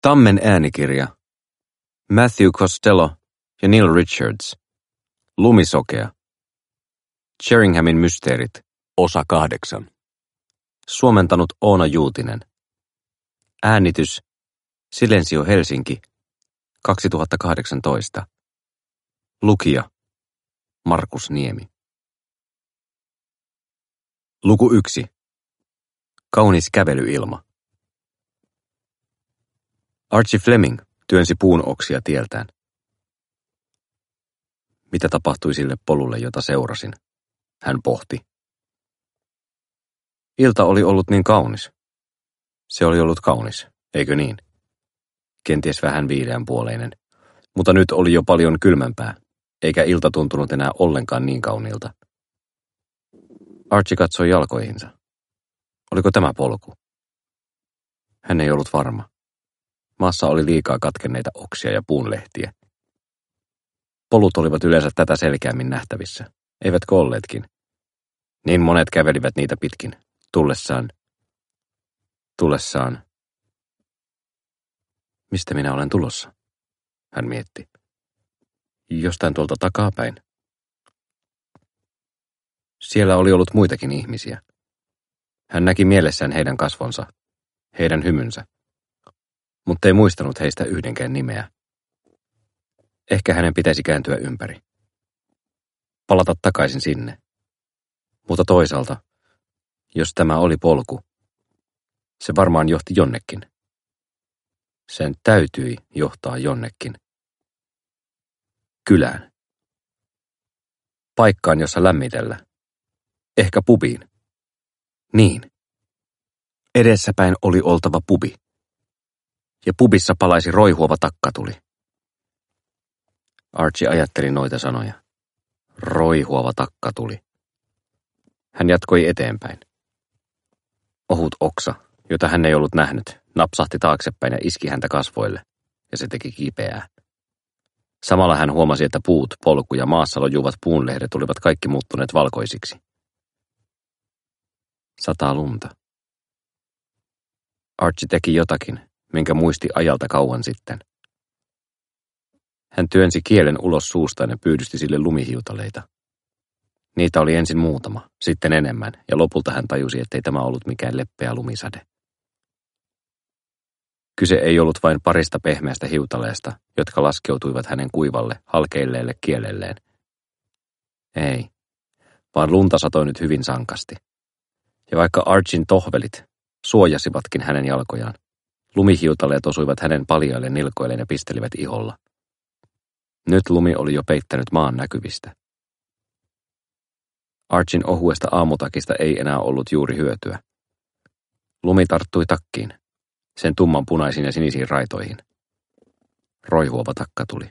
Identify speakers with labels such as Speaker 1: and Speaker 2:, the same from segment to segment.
Speaker 1: Tammen äänikirja. Matthew Costello ja Neil Richards. Lumisokea. Sheringhamin mysteerit. Osa 8. Suomentanut Oona Juutinen. Äänitys. Silensio Helsinki. 2018. Lukija. Markus Niemi. Luku 1. Kaunis kävelyilma. Archie Fleming työnsi puun oksia tieltään. Mitä tapahtui sille polulle, jota seurasin? Hän pohti. Ilta oli ollut niin kaunis. Se oli ollut kaunis, eikö niin? Kenties vähän viileänpuoleinen, mutta nyt oli jo paljon kylmempää, eikä ilta tuntunut enää ollenkaan niin kauniilta. Archie katsoi jalkoihinsa. Oliko tämä polku? Hän ei ollut varma. Maassa oli liikaa katkenneita oksia ja puunlehtiä. Polut olivat yleensä tätä selkeämmin nähtävissä, eivätkö olleetkin? Niin monet kävelivät niitä pitkin, tullessaan. Mistä minä olen tulossa? Hän mietti. Jostain tuolta takapäin. Siellä oli ollut muitakin ihmisiä. Hän näki mielessään heidän kasvonsa, heidän hymynsä, mutta ei muistanut heistä yhdenkään nimeä. Ehkä hänen pitäisi kääntyä ympäri. Palata takaisin sinne. Mutta toisaalta, jos tämä oli polku, se varmaan johti jonnekin. Sen täytyi johtaa jonnekin. Kylään. Paikkaan, jossa lämmitellä. Ehkä pubiin. Niin. Edessäpäin oli oltava pubi. Ja pubissa palaisi roihuava takkatuli. Archie ajatteli noita sanoja. Roihuava takkatuli. Hän jatkoi eteenpäin. Ohut oksa, jota hän ei ollut nähnyt, napsahti taaksepäin ja iski häntä kasvoille, ja se teki kipeää. Samalla hän huomasi, että puut, polku ja maassa lojuvat puunlehdet olivat kaikki muuttuneet valkoisiksi. Sataa lunta. Archie teki jotakin, minkä muisti ajalta kauan sitten. Hän työnsi kielen ulos suustaan ja pyydysti sille lumihiutaleita. Niitä oli ensin muutama, sitten enemmän, ja lopulta hän tajusi, ettei tämä ollut mikään leppeä lumisade. Kyse ei ollut vain parista pehmeästä hiutaleesta, jotka laskeutuivat hänen kuivalle, halkeilleelle kielelleen. Ei, vaan lunta satoi nyt hyvin sankasti. Ja vaikka Archin tohvelit suojasivatkin hänen jalkojaan, lumihiutaleet osuivat hänen paljaille nilkoilleen ja pistelivät iholla. Nyt lumi oli jo peittänyt maan näkyvistä. Archin ohuesta aamutakista ei enää ollut juuri hyötyä. Lumi tarttui takkiin, sen tumman punaisiin ja sinisiin raitoihin. Roihuava takka tuli.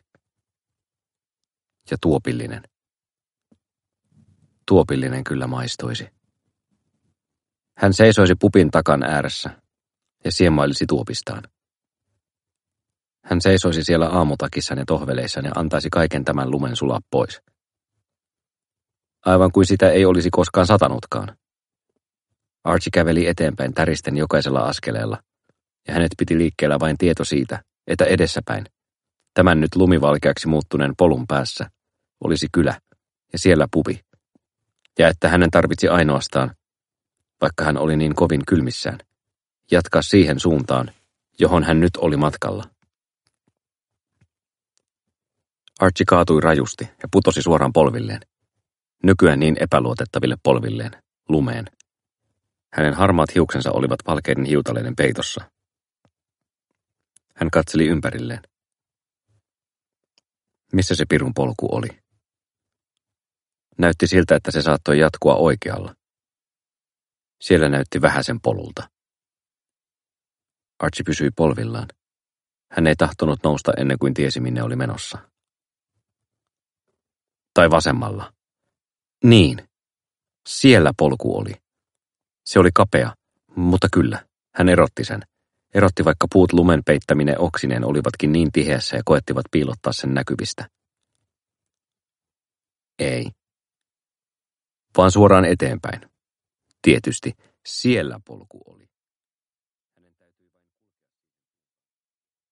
Speaker 1: Ja tuopillinen. Tuopillinen kyllä maistuisi. Hän seisoisi pupin takan ääressä ja siemailisi tuopistaan. Hän seisoisi siellä aamutakissaan ja tohveleissaan ja antaisi kaiken tämän lumen sulaa pois. Aivan kuin sitä ei olisi koskaan satanutkaan. Archie käveli eteenpäin täristen jokaisella askeleella, ja hänet piti liikkeellä vain tieto siitä, että edessäpäin, tämän nyt lumivalkeaksi muuttuneen polun päässä, olisi kylä ja siellä pubi, ja että hänen tarvitsi ainoastaan, vaikka hän oli niin kovin kylmissään, jatkaa siihen suuntaan, johon hän nyt oli matkalla. Archie kaatui rajusti ja putosi suoraan polvilleen. Nykyään niin epäluotettaville polvilleen, lumeen. Hänen harmaat hiuksensa olivat valkeiden hiutaleiden peitossa. Hän katseli ympärilleen. Missä se pirun polku oli? Näytti siltä, että se saattoi jatkua oikealla. Siellä näytti vähäsen polulta. Archie pysyi polvillaan. Hän ei tahtonut nousta ennen kuin tiesi, minne oli menossa. Tai vasemmalla. Niin, siellä polku oli. Se oli kapea, mutta kyllä, hän erotti sen. Erotti vaikka puut lumen peittäminen oksineen olivatkin niin tiheässä ja koettivat piilottaa sen näkyvistä. Ei. Vaan suoraan eteenpäin. Tietysti, siellä polku oli.